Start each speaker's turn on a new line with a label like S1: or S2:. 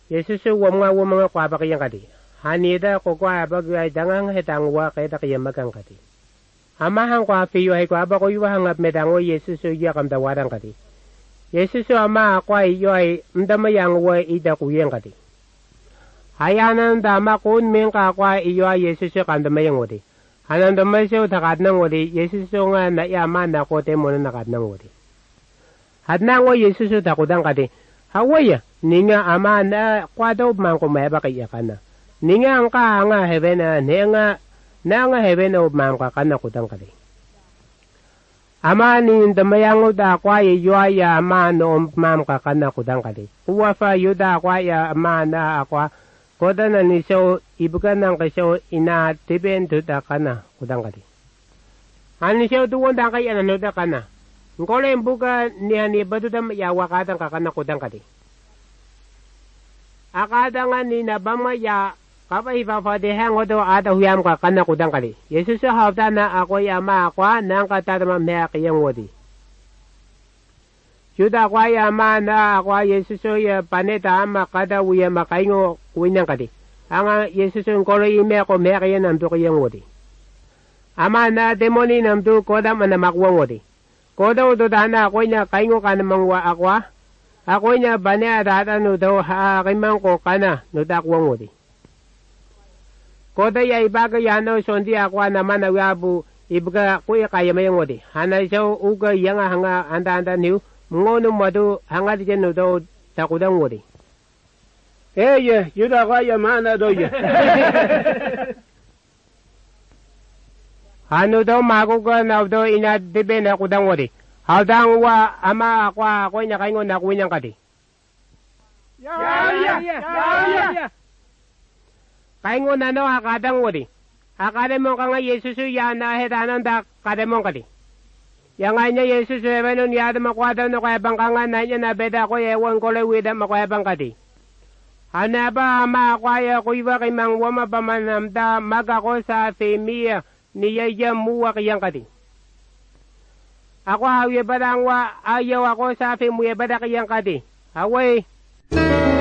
S1: Yesus wama kwa ba kiyang kadi. Hanida ko kwa ba gay dangang hetang wa kay ta kiyang magang kadi. Amahan kwa piyo hay kwa ba ko yuwa hangap medango Yesus ya kam da wadang kadi. Yesus ama kwa iyo ay mdamayang wa ida kuyang kadi. Hayanan dama kun min ka kwa iyo Yesus kam damayang wadi. Hanan damasyo takat nang wadi Yesus nga na yaman na kote mo na nakat nang wadi. Hadnang wa Yesus takudang kadi. Hawaya ninga ama na kwa daw man ko may ba kaya kana. Ninga ang ka nga heaven na nga heaven o man ka kana kudang kadi. Ama ni damayang da kwa iyo ya ama no man ka kana kudang kadi. Kuwa fa yuda kwa ya ama na akwa koda na ni so ibukan ng kaso ina tiben to da kana kudang kadi. Ani so tuwon da kay ano da kana. Ngole mbuka ni badu da ya wakadang kakana kudang kadi. Akada nga ni nabama ya kapay papatihang o do ada huyam kakana kudang kadi. Yesus sa hafta na ako yama akwa nang katatama mea kiyang wadi. Yuda kwa yama na akwa Yesus ya paneta ama kada uya makaingo kuinyang kadi. Anga Yesus yung kolo ime ako mea kiyang namdo kiyang wadi. Ama na demoni namdo koda manamakwang wadi. Koda udo dana ako niya kaingo ka namang wa akwa. Ako niya bane adata no daw hakimang ko kana no dakwang wadi. Koda ya ibaga yano sondi akwa naman awabu ibaga kuya kaya mayang wadi. Hana siya uga yang hanga anda niu ngono madu hanga diyan no daw takudang wadi.
S2: Yuda kaya mana doye.
S1: Hano daw maguga na daw inadibe na kudang wadi. Haldang wa ama ako niya kaingo na kuwinyang kadi.
S2: Ya.
S1: Kaingo na no akadang wadi. Akademong ka nga Yesus ya na hetanan da kademong kadi. Yang nga Yesus ebenon yada makwada no kaya bangkanga na niya na beda ko ewan ko lewida makwaya bang kadi. Hanaba ama akwaya kuiwa kay mangwama pamanamda magako sa femia niya muwa kayang kadi. Ako hawi badang wa ayaw ako sa femia bada kayang kadi. Away.